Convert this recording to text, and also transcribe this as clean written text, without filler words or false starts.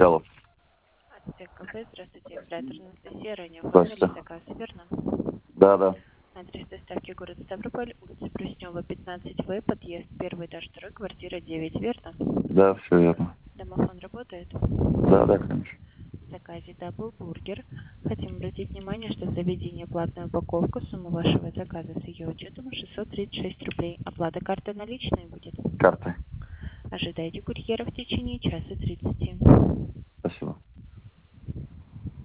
Алло. Ацтек кафе, здравствуйте, оператор Анастасия, ранее оформили Здравствуйте. заказ, верно? Да. Адрес доставки город Ставрополь, улица Преснева, 15В, подъезд, первый этаж, 2, квартира 9, верно? Да, все верно. Домофон работает? Да, конечно. В заказе Double Burger. Хотим обратить внимание, что за введение платной упаковку сумма вашего заказа с ее учетом 636 рублей. Оплата карты наличной будет. Карты. Ожидайте курьера в течение часа 30.